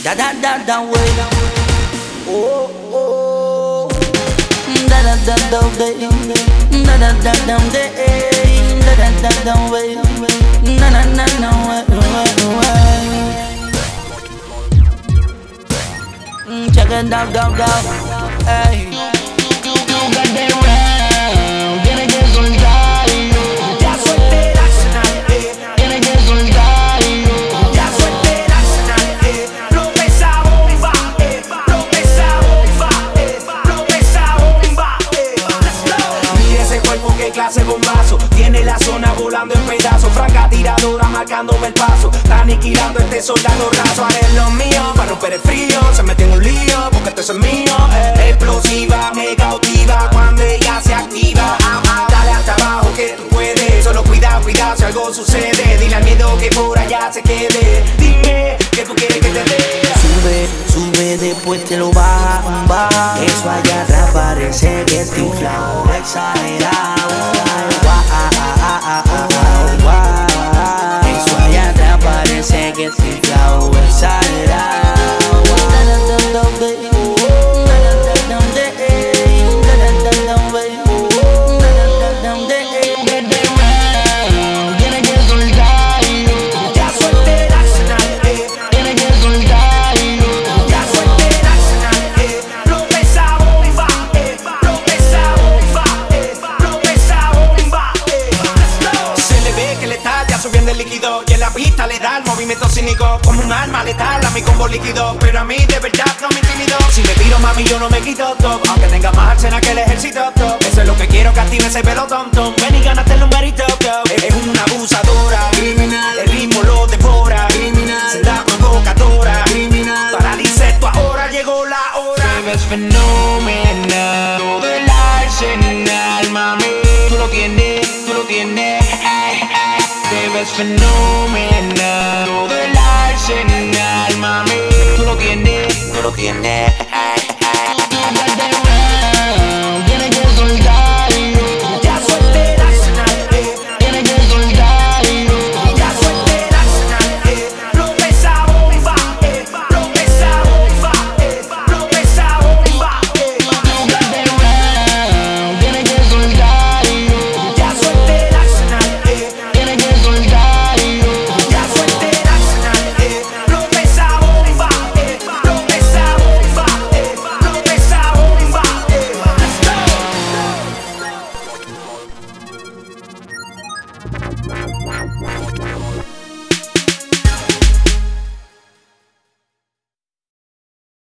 Da da da da way. Oh oh. Da da da da day. Da da da da day. Da da da da way. Na na na na way. Check it out, down, down. Hey. Clase bombazo, tiene la zona volando en pedazos. Franca tiradora marcándome el paso, está aniquilando este soldado raso. Haré lo mío para romper el frío, se mete en un lío porque esto es mío. Explosiva, me cautiva cuando ella se activa. Dale hasta abajo que tú puedes, solo cuida, cuida si algo sucede. Dile al miedo que por allá se quede. Dime que tú quieres que te dé. Sube, sube, después te lo baja, baja. Eso allá atrás parece que está inflado, exagerado. Eso allá atrás parece que está inflado, exagerado. Subiendo el líquido y en la pista le da el movimiento cínico como un arma letal a mi combo líquido, pero a mí de verdad no me intimido. Si me tiro mami yo no me quito top, aunque tenga más arsenal que el ejército top. Eso es lo que quiero que active ese pelo tonto. Ven y gánate el numerito top. Es una abusadora criminal, el ritmo lo devora criminal, se da provocadora criminal. Paralice esto ahora, llegó la hora. Te ves fenomenal, todo el arsenal, mami. Tú lo tienes, tú lo tienes. Te ves fenomenal, todo el arsenal, mami. Tú lo tienes, tú lo tienes.